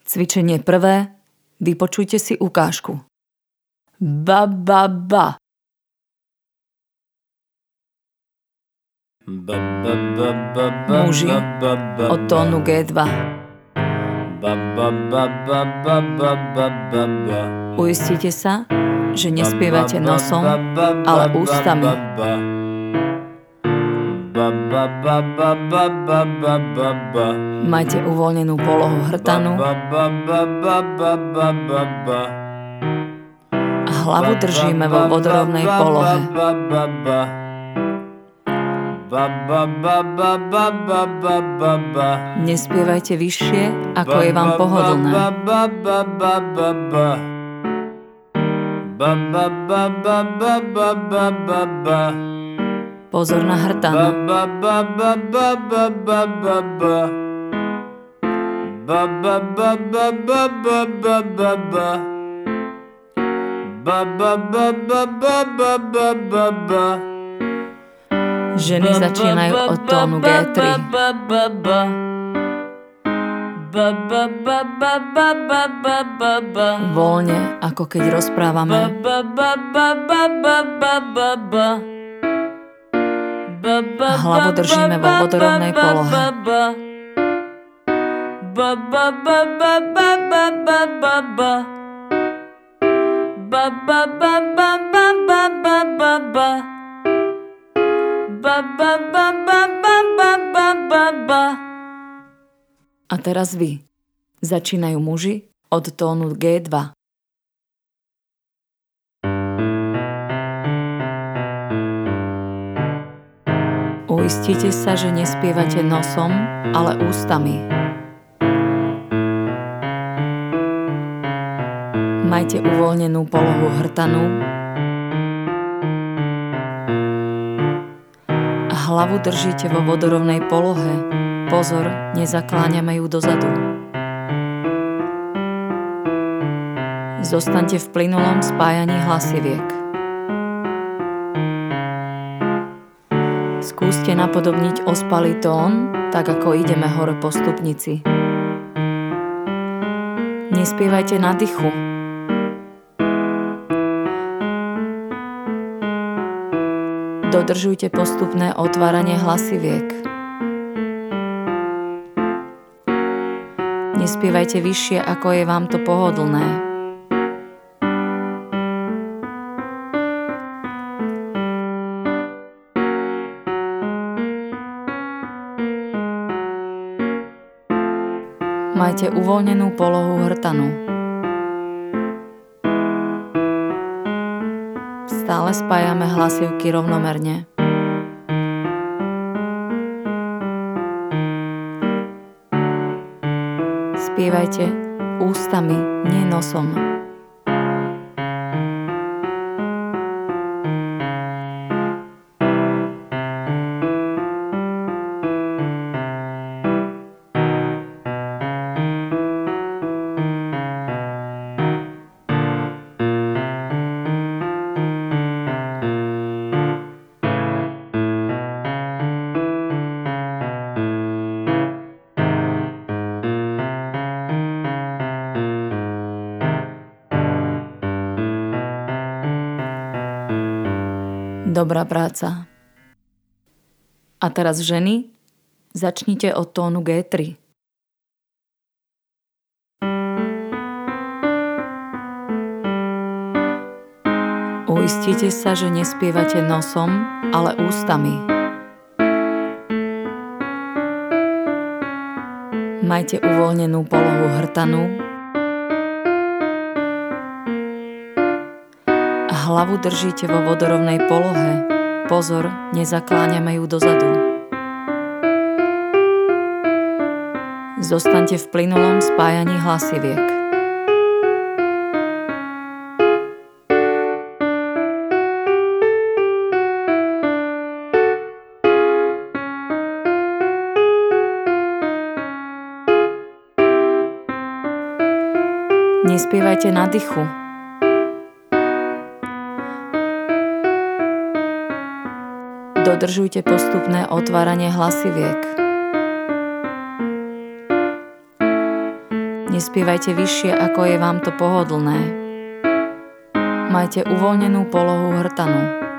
Cvičenie prvé. Vypočujte si ukážku. Ba, ba, ba. Muži od tónu G2. Uistite sa, že nespievate nosom, ale ústami. Majte uvoľnenú polohu hrtanu a hlavu držíme vo vodorovnej polohe. Nespievajte vyššie, ako je vám pohodlné. Pozor na hrtanu. Ženy začínajú od tónu G3. Voľne, ako keď rozprávame. Hlavu držíme vo vodorovnej polohe. A teraz vy. Začínajú muži od tónu G2. Uistite sa, že nespievate nosom, ale ústami. Majte uvoľnenú polohu hrtanu a hlavu držíte vo vodorovnej polohe. Pozor, nezakláňame ju dozadu. Zostaňte v plynulom spájaní hlasiviek. Skúste napodobniť ospalý tón, tak ako ideme hore po stupnici. Nespievajte na dychu. Dodržujte postupné otváranie hlasiviek. Nespievajte vyššie, ako je vám to pohodlné. Majte uvoľnenú polohu hrtanu. Stále spájame hlasivky rovnomerne. Spievajte ústami, nie nosom. Dobrá práca. A teraz ženy, začnite od tónu G3. Uistite sa, že nespievate nosom, ale ústami. Majte uvoľnenú polohu hrtanu a hlavu držíte vo vodorovnej polohe. Pozor, nezakláňame ju dozadu. Zostaňte v plynulom spájaní hlasiviek. Nespievajte na dychu. Dodržujte postupné otváranie hlasiviek. Nespievajte vyššie, ako je vám to pohodlné. Majte uvoľnenú polohu hrtanu.